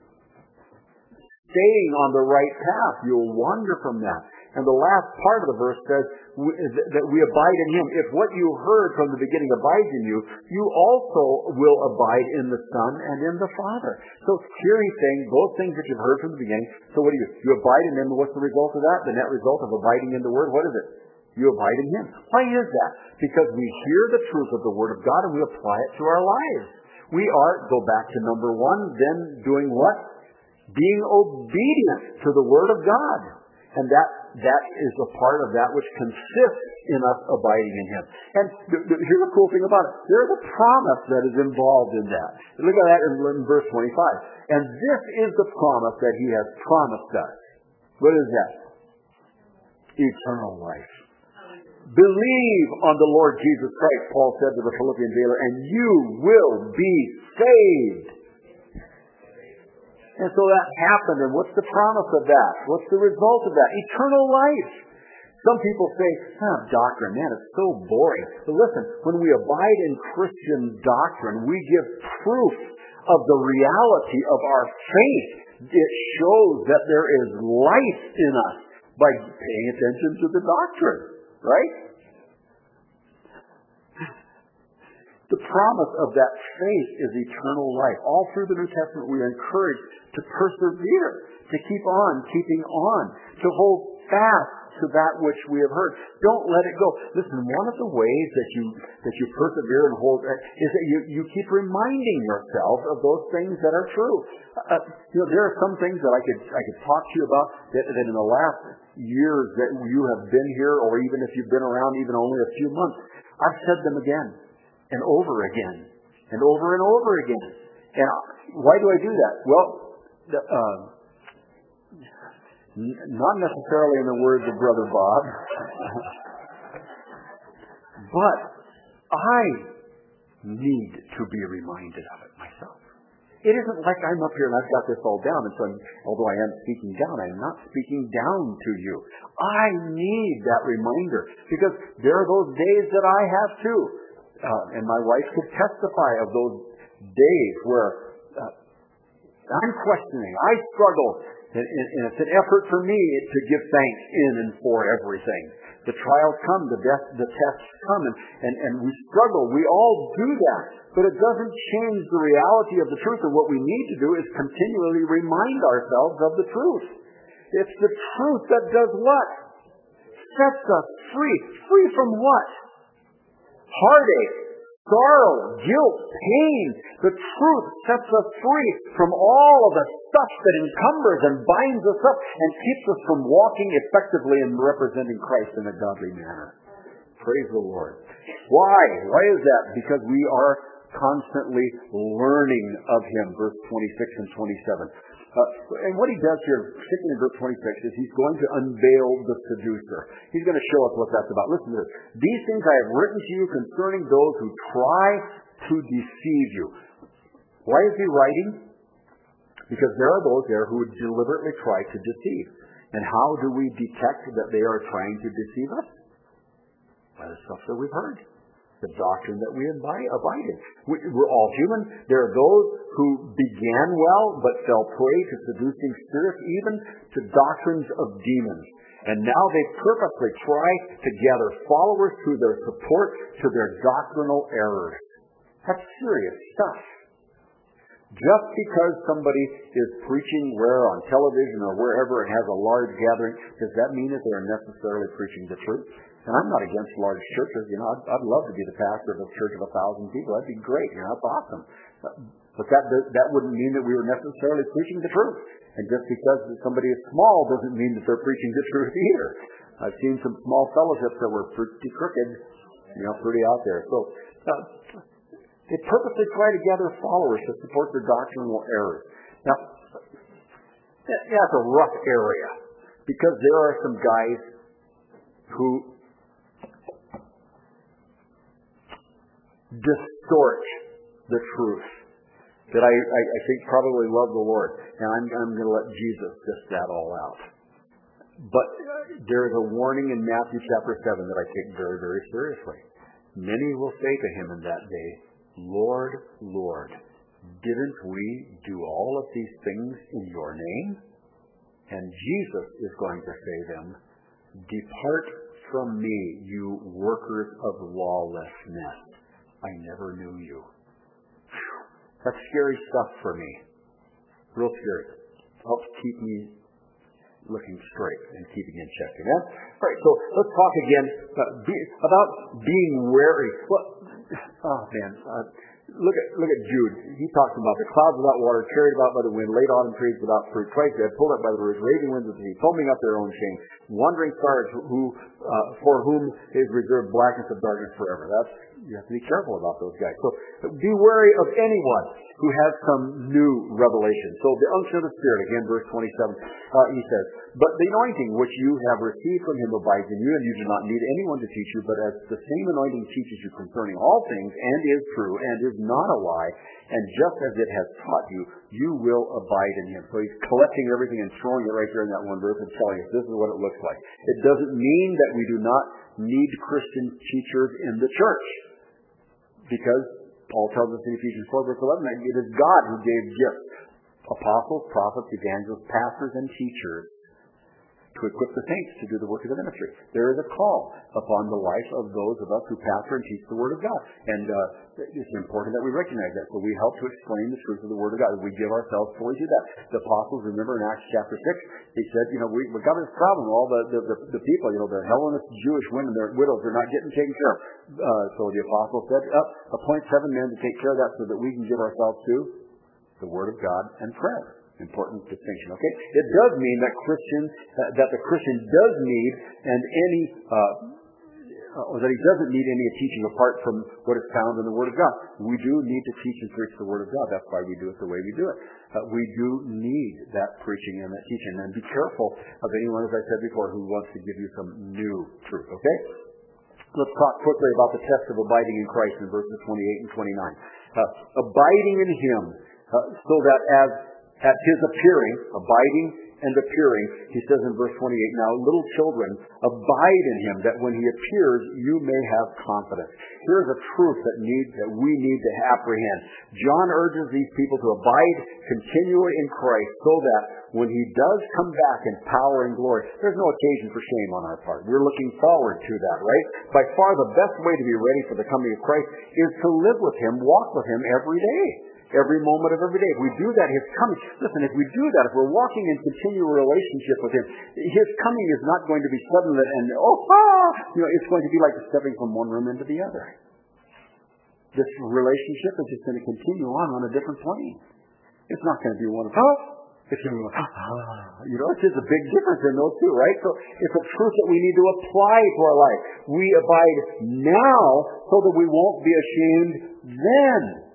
staying on the right path. You'll wander from that. And the last part of the verse says that we abide in him. If what you heard from the beginning abides in you, you also will abide in the Son and in the Father. So here he's saying those things that you've heard from the beginning. So what do? You abide in him. And what's the result of that? The net result of abiding in the Word, what is it? You abide in him. Why is that? Because we hear the truth of the Word of God and we apply it to our lives. We are, go back to number 1, then doing what? Being obedient to the Word of God. And that is a part of that which consists in us abiding in Him. And here's the cool thing about it. There's a promise that is involved in that. Look at that in verse 25. And this is the promise that He has promised us. What is that? Eternal life. Believe on the Lord Jesus Christ, Paul said to the Philippian jailer, and you will be saved. And so that happened, and what's the promise of that? What's the result of that? Eternal life. Some people say, doctrine, man, it's so boring. But listen, when we abide in Christian doctrine, we give proof of the reality of our faith. It shows that there is life in us by paying attention to the doctrine, right? The promise of that faith is eternal life. All through the New Testament, we are encouraged to persevere, to keep on, keeping on, to hold fast to that which we have heard. Don't let it go. Listen, one of the ways that you persevere and hold is that you keep reminding yourself of those things that are true. There are some things that I could talk to you about that in the last years that you have been here, or even if you've been around even only a few months, I've said them again and over again and over and over again. And why do I do that? Well, not necessarily in the words of Brother Bob, but I need to be reminded of it myself. It isn't like I'm up here and I've got this all down, and so although I am speaking down, I'm not speaking down to you. I need that reminder, because there are those days that I have too. And my wife could testify of those days where I'm questioning, I struggle, and it's an effort for me to give thanks in and for everything. The trials come, the tests come, and we struggle. We all do that. But it doesn't change the reality of the truth. And what we need to do is continually remind ourselves of the truth. It's the truth that does what? Sets us free. Free from what? Heartache, sorrow, guilt, pain. The truth sets us free from all of the stuff that encumbers and binds us up and keeps us from walking effectively and representing Christ in a godly manner. Praise the Lord. Why? Why is that? Because we are constantly learning of Him. Verse 26 and 27. And what He does here, particularly in verse 26, is He's going to unveil the seducer. He's going to show us what that's about. Listen to this. These things I have written to you concerning those who try to deceive you. Why is He writing? Because there are those there who would deliberately try to deceive. And how do we detect that they are trying to deceive us? By the stuff that we've heard. The doctrine that we abide in. We're all human. There are those who began well but fell prey to seducing spirits, even to doctrines of demons. And now they purposely try to gather followers through their support to their doctrinal errors. That's serious stuff. Just because somebody is preaching on television or wherever and has a large gathering, does that mean that they're necessarily preaching the truth? And I'm not against large churches. I'd love to be the pastor of a church of 1,000 people. That'd be great. That's awesome. But that wouldn't mean that we were necessarily preaching the truth. And just because somebody is small doesn't mean that they're preaching the truth either. I've seen some small fellowships that were pretty crooked, pretty out there. So they purposely try to gather followers to support their doctrinal errors. Now, that's a rough area, because there are some guys who distort the truth that I think probably love the Lord, and I'm going to let Jesus sift that all out. But there is a warning in Matthew chapter 7 that I take very, very seriously. Many will say to Him in that day, Lord, Lord, didn't we do all of these things in your name? And Jesus is going to say to them, depart from me, you workers of lawlessness. I never knew you. That's scary stuff for me. Real scary. Helps keep me looking straight and keeping in check. Amen? All right, so let's talk again about being wary. Well, look at Jude. He talks about the clouds without water, carried about by the wind, late autumn trees without fruit, twice dead, pulled up by the rivers, raging winds of the sea, foaming up their own shame, wandering stars for whom is reserved blackness of darkness forever. You have to be careful about those guys. So be wary of anyone who has some new revelation. So the unction of the Spirit, again, verse 27, he says, but the anointing which you have received from him abides in you, and you do not need anyone to teach you, but as the same anointing teaches you concerning all things, and is true, and is not a lie, and just as it has taught you, you will abide in him. So he's collecting everything and throwing it right there in that one verse and telling us this is what it looks like. It doesn't mean that we do not need Christian teachers in the church, because Paul tells us in Ephesians 4, verse 11, that it is God who gave gifts, apostles, prophets, evangelists, pastors, and teachers, to equip the saints to do the work of the ministry. There is a call upon the life of those of us who pastor and teach the Word of God. And it's important that we recognize that. So we help to explain the truth of the Word of God. We give ourselves fully to that. The apostles, remember in Acts chapter 6, they said, we've got this problem. All the people, the Hellenist Jewish women, their widows, they're not getting taken care of. So the apostles said, appoint 7 men to take care of that so that we can give ourselves to the Word of God and prayer. Important distinction, okay? It does mean that the Christian does need that he doesn't need any teaching apart from what is found in the Word of God. We do need to teach and preach the Word of God. That's why we do it the way we do it. We do need that preaching and that teaching. And be careful of anyone, as I said before, who wants to give you some new truth, okay? Let's talk quickly about the test of abiding in Christ in verses 28 and 29. Abiding in him, so that as at his appearing, abiding and appearing, he says in verse 28, now little children, abide in him, that when he appears, you may have confidence. Here's a truth that we need to apprehend. John urges these people to abide continually in Christ, so that when he does come back in power and glory, there's no occasion for shame on our part. We're looking forward to that, right? By far the best way to be ready for the coming of Christ is to live with him, walk with him every day. Every moment of every day. If we do that, his coming, listen, if we do that, if we're walking in continual relationship with him, his coming is not going to be sudden and, it's going to be like stepping from one room into the other. This relationship is just going to continue on a different plane. It's not going to be one of, it's going to be one, it's just a big difference in those two, right? So it's a truth that we need to apply to our life. We abide now so that we won't be ashamed then.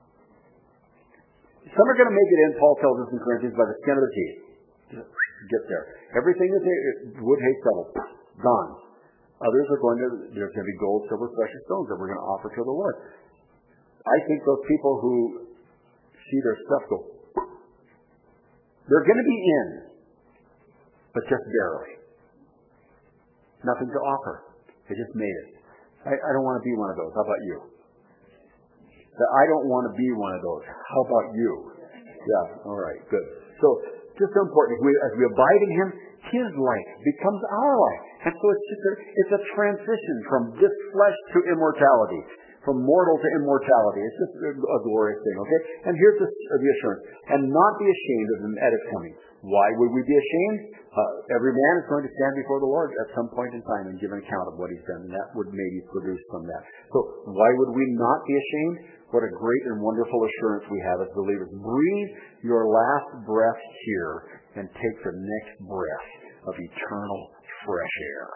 Some are going to make it in, Paul tells us in Corinthians, by the skin of the teeth. Get there. Everything is wood, hay, stubble. Gone. There's going to be gold, silver, precious stones that we're going to offer to the Lord. I think those people who see their stuff go, they're going to be in, but just barely. Nothing to offer. They just made it. I don't want to be one of those. How about you? I don't want to be one of those. How about you? Yeah, all right, good. So, just so important, as we abide in him, his life becomes our life. And so it's a transition from this flesh to immortality, from mortal to immortality. It's just a glorious thing, okay? And here's the assurance. And not be ashamed of him at his coming. Why would we be ashamed? Every man is going to stand before the Lord at some point in time and give an account of what he's done, and that would maybe produce from that. So why would we not be ashamed? What a great and wonderful assurance we have as believers. Breathe your last breath here and take the next breath of eternal fresh air.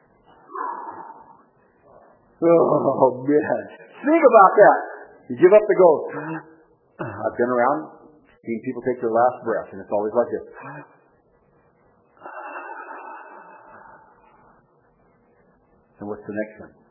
Oh, man. Think about that. You give up the ghost. I've been around, seen people take their last breath, and it's always like this. And what's the next one?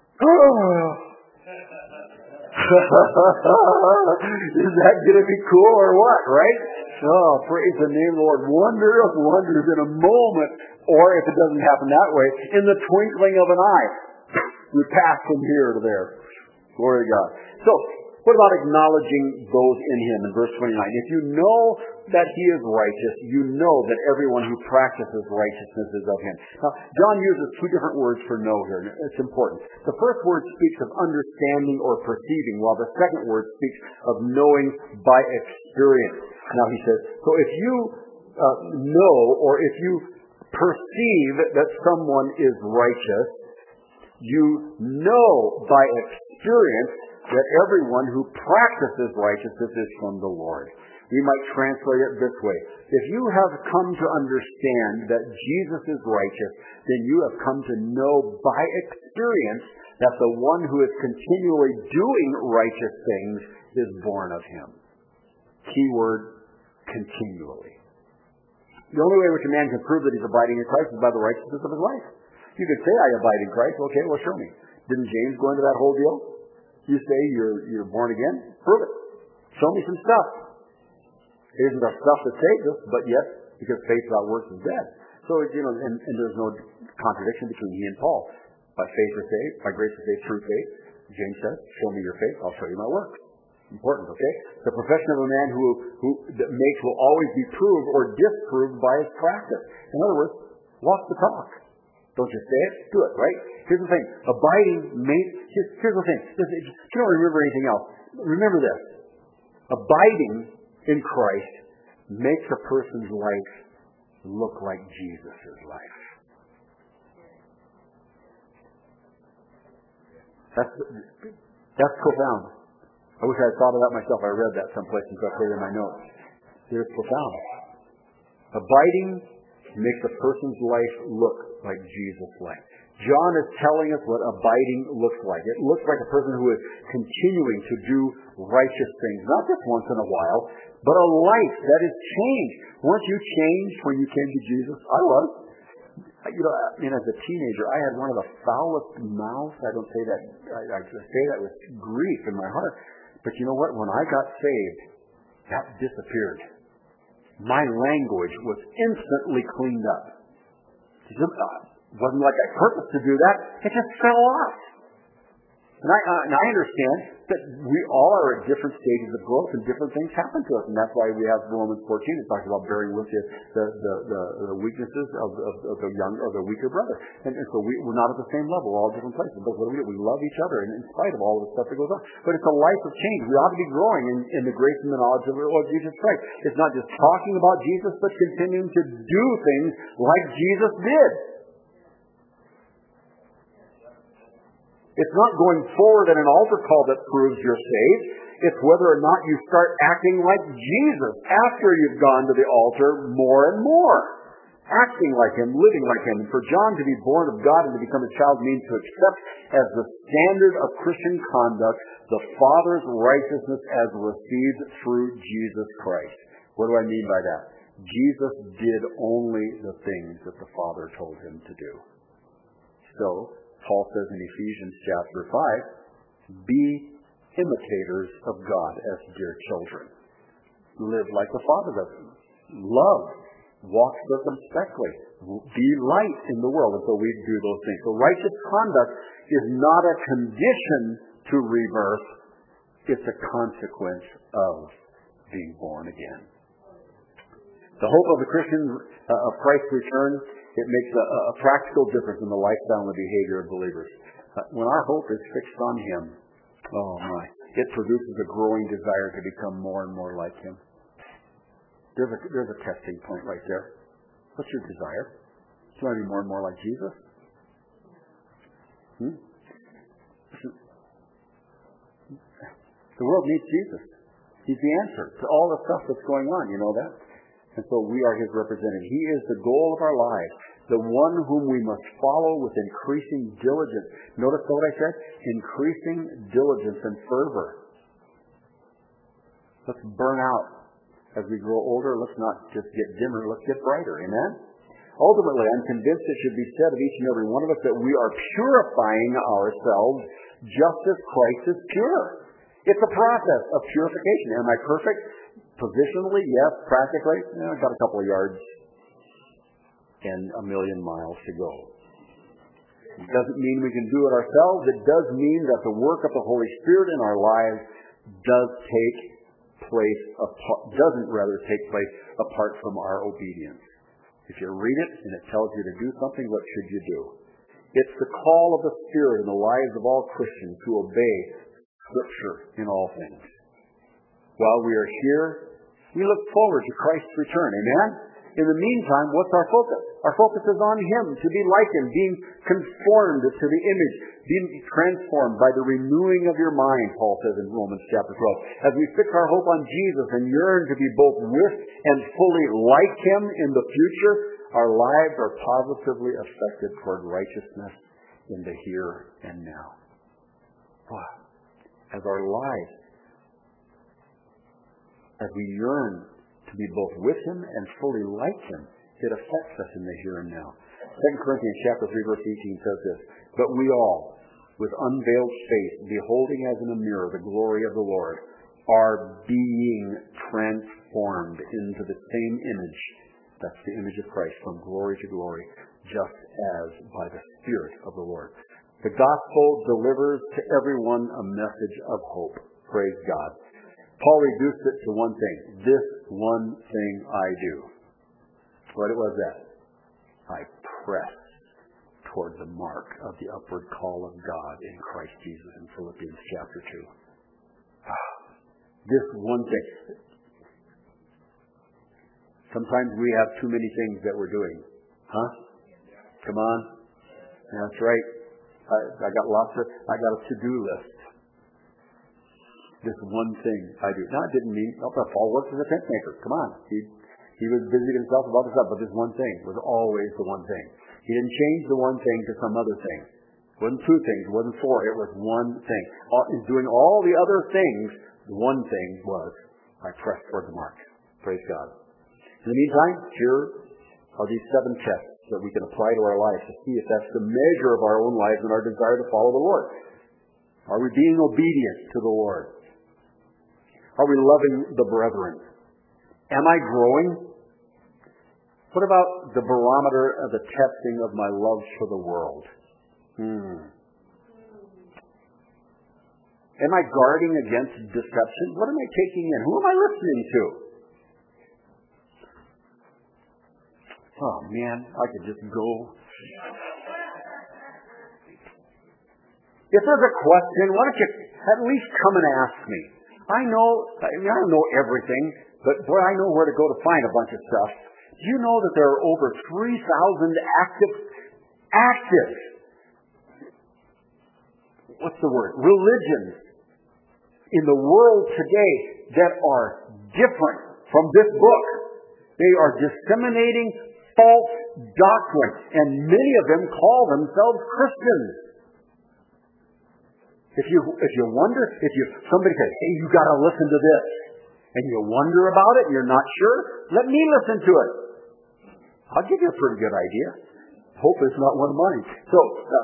Is that going to be cool or what, right? Oh, praise the name of the Lord. Wonder of wonders in a moment, or if it doesn't happen that way, in the twinkling of an eye. We pass from here to there. Glory to God. So, what about acknowledging those in him in verse 29? If you know that he is righteous, you know that everyone who practices righteousness is of him. Now, John uses two different words for know here. It's important. The first word speaks of understanding or perceiving, while the second word speaks of knowing by experience. Now, he says, so if you know or if you perceive that someone is righteous, you know by experience that everyone who practices righteousness is from the Lord. We might translate it this way. If you have come to understand that Jesus is righteous, then you have come to know by experience that the one who is continually doing righteous things is born of him. Keyword, continually. The only way which a man can prove that he's abiding in Christ is by the righteousness of his life. You could say, I abide in Christ. Okay, well, show me. Didn't James go into that whole deal? You say you're born again? Prove it. Show me some stuff. It isn't the stuff that saves us, but yet, because faith without works is dead. So, and there's no contradiction between he and Paul. By faith or saved, by grace or faith, through faith. James says, show me your faith, I'll show you my works. Important, okay? The profession of a man who will always be proved or disproved by his practice. In other words, walk the talk. Don't just say it, do it, right? Here's the thing. Abiding here's the thing. If you don't remember anything else, remember this. Abiding in Christ makes a person's life look like Jesus' life. That's profound. I wish I had thought of that myself. I read that someplace and so I put it in my notes. It's profound. Abiding makes a person's life look like Jesus' life. John is telling us what abiding looks like. It looks like a person who is continuing to do righteous things, not just once in a while, but a life that is changed. Weren't you changed when you came to Jesus? I was. As a teenager, I had one of the foulest mouths. I don't say that. I say that with grief in my heart. But you know what? When I got saved, that disappeared. My language was instantly cleaned up. It wasn't like I purposed to do that. It just fell off. And I understand that we all are at different stages of growth and different things happen to us. And that's why we have Romans 14. It talks about bearing with you the weaknesses of the young or the weaker brother. And so we're not at the same level. We're all different places. But what do? We love each other in spite of all the stuff that goes on. But it's a life of change. We ought to be growing in the grace and the knowledge of the Lord Jesus Christ. It's not just talking about Jesus, but continuing to do things like Jesus did. It's not going forward in an altar call that proves you're saved. It's whether or not you start acting like Jesus after you've gone to the altar more and more. Acting like Him, living like Him. And for John to be born of God and to become a child means to accept as the standard of Christian conduct the Father's righteousness as received through Jesus Christ. What do I mean by that? Jesus did only the things that the Father told Him to do. So, Paul says in Ephesians chapter 5, be imitators of God as dear children. Live like the Father does. Love. Walk circumspectly. Be light in the world. And so we do those things. So righteous conduct is not a condition to rebirth. It's a consequence of being born again. The hope of the Christian, of Christ's return, it makes a practical difference in the lifestyle and the behavior of believers. When our hope is fixed on Him, oh my, it produces a growing desire to become more and more like Him. There's a testing point right there. What's your desire? Do you want to be more and more like Jesus? The world needs Jesus. He's the answer to all the stuff that's going on. You know that? And so we are His representative. He is the goal of our lives, the one whom we must follow with increasing diligence. Notice what I said? Increasing diligence and fervor. Let's burn out. As we grow older, let's not just get dimmer, let's get brighter. Amen? Ultimately, I'm convinced it should be said of each and every one of us that we are purifying ourselves just as Christ is pure. It's a process of purification. Am I perfect? Positionally, yes. Practically, I've got a couple of yards and 1,000,000 miles to go. It doesn't mean we can do it ourselves. It does mean that the work of the Holy Spirit in our lives doesn't take place apart from our obedience. If you read it and it tells you to do something, what should you do? It's the call of the Spirit in the lives of all Christians to obey Scripture in all things. While we are here, we look forward to Christ's return. Amen? In the meantime, what's our focus? Our focus is on Him, to be like Him, being conformed to the image, being transformed by the renewing of your mind, Paul says in Romans chapter 12. As we fix our hope on Jesus and yearn to be both with and fully like Him in the future, our lives are positively affected toward righteousness in the here and now. Wow. As our lives, as we yearn to be both with Him and fully like Him, it affects us in the here and now. 2 Corinthians chapter 3 verse 18 says this, "But we all, with unveiled face, beholding as in a mirror the glory of the Lord, are being transformed into the same image," that's the image of Christ, "from glory to glory, just as by the Spirit of the Lord." The gospel delivers to everyone a message of hope. Praise God. Paul reduced it to one thing. This one thing I do. What was that? I press toward the mark of the upward call of God in Christ Jesus in Philippians chapter 2. This one thing. Sometimes we have too many things that we're doing. Huh? Come on. That's right. I got a to-do list. This one thing I do. Now, it didn't mean, Paul worked as a tent maker. Come on. He was busying himself with other stuff, but this one thing was always the one thing. He didn't change the one thing to some other thing. It wasn't two things. It wasn't four. It was one thing. In doing all the other things, the one thing was, I pressed toward the mark. Praise God. In the meantime, here are these 7 tests that we can apply to our lives to see if that's the measure of our own lives and our desire to follow the Lord. Are we being obedient to the Lord? Are we loving the brethren? Am I growing? What about the barometer of the testing of my love for the world? Am I guarding against deception? What am I taking in? Who am I listening to? Oh man, I could just go. If there's a question, why don't you at least come and ask me? I don't know everything, but boy, I know where to go to find a bunch of stuff. Do you know that there are over 3,000 active, religions in the world today that are different from this book? They are disseminating false doctrine, and many of them call themselves Christians. If you wonder, somebody says, "Hey, you got to listen to this," and you wonder about it, and you're not sure, let me listen to it. I'll give you a pretty good idea. Hope it's not one of mine. So,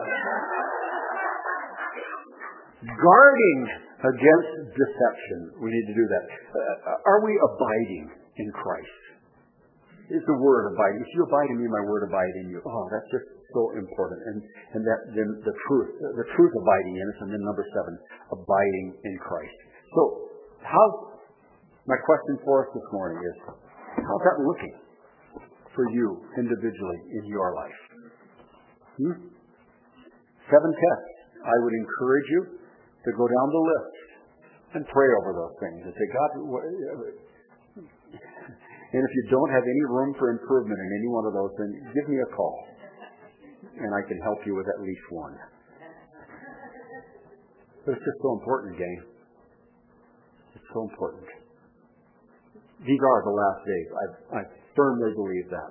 guarding against deception, we need to do that. Are we abiding in Christ? Is the word abiding? If you abide in me, my word abide in you. Oh, that's just so important. And that then the truth abiding in us, and then number 7, abiding in Christ. So, my question for us this morning is, how's that looking for you individually in your life? 7 tests. I would encourage you to go down the list and pray over those things and say, God, and if you don't have any room for improvement in any one of those, then give me a call, and I can help you with at least one. But it's just so important, gang. It's so important. These are the last days. I firmly believe that.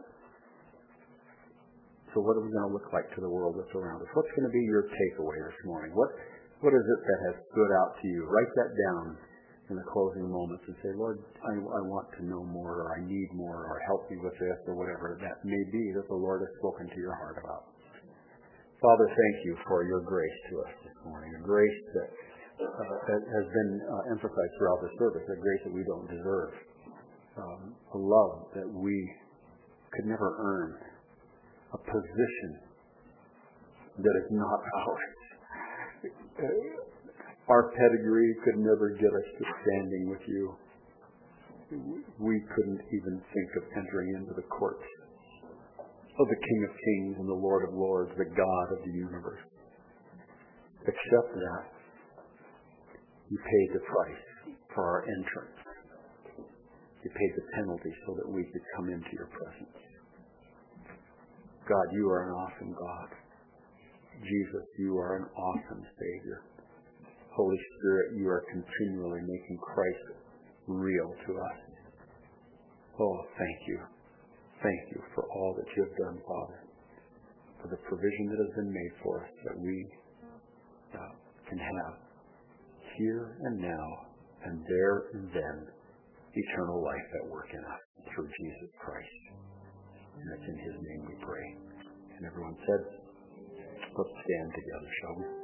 So what are we going to look like to the world that's around us? What's going to be your takeaway this morning? What is it that has stood out to you? Write that down in the closing moments and say, Lord, I want to know more, or I need more, or help me with this, or whatever that may be that the Lord has spoken to your heart about. Father, thank you for your grace to us this morning, a grace that has been emphasized throughout the service, a grace that we don't deserve, a love that we could never earn, a position that is not ours. Our pedigree could never get us to standing with you. We couldn't even think of entering into the courts of the King of Kings and the Lord of Lords, the God of the universe. Except that you paid the price for our entrance You paid the penalty so that we could come into your presence. God, you are an awesome God. Jesus, you are an awesome Savior. Holy Spirit, you are continually making Christ real to us. Oh, thank you. Thank you for all that you have done, Father, for the provision that has been made for us that we can have here and now and there and then eternal life at work in us through Jesus Christ. And it's in his name we pray. And everyone said, let's stand together, shall we?